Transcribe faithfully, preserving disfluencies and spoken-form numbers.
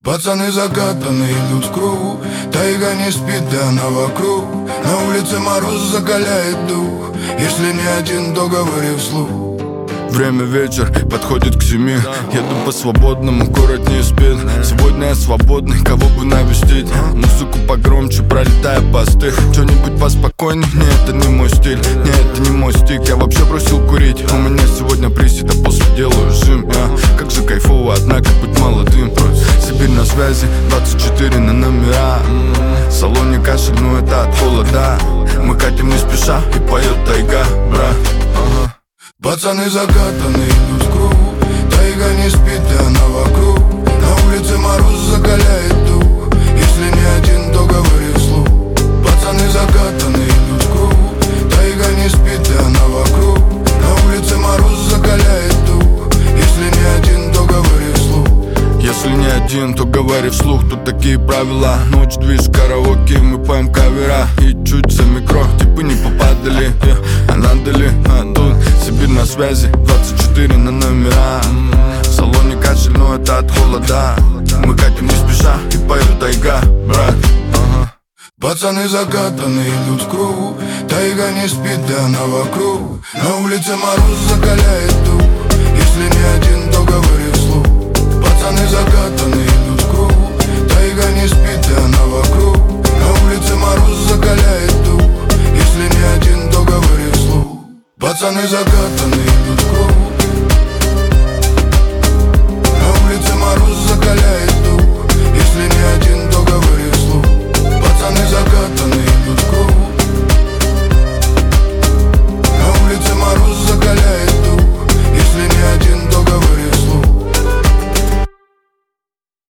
Пацаны закатаны, идут в круг. Тайга не спит, да она вокруг. На улице мороз закаляет дух. Если не один, то говори вслух. Время вечер, подходит к семи. Еду по свободному, город не спит. Сегодня я свободный, кого бы навестить. Музыку погромче, пролетая посты. Что-нибудь поспокойней, не, это не мой стиль. Не, это не мой стик, я вообще бросил курить. У меня сегодня присед, а после делаю жим. Я, как же кайфово, однако быть молодым. Сибирь на связи, двадцать четыре на номера. В салоне кашель, но это от холода. Мы катим не спеша и поет тайга, брат. Пацаны закатаны, идут в круг. Тайга не спит, да она вокруг. На улице мороз закаляет дух. Если не один, то говори вслух. Пацаны закатаны, идут в круг. Тайга не спит, да она вокруг. На улице мороз закаляет дух. Если не один, то говори вслух. Если не один, то говори вслух, тут такие правила. Ночь, движ, караоке, мы поем кавера. И чуть за микро, типы не попадали. yeah. А надо ли, а тут Сибирь на связи, двадцать четыре на номера. В салоне кашель, но это от холода. Мы катим не спеша и поет тайга, брат. ага. Пацаны закатаны, идут в круг. Тайга не спит, да она вокруг. На улице мороз закаляет дух. Если не один, то говори вслух. Пацаны закатаны, идут в круг. Тайга не спит, да она вокруг. На улице мороз закаляет дух. Если не один, то говори вслух. Пацаны закатаны,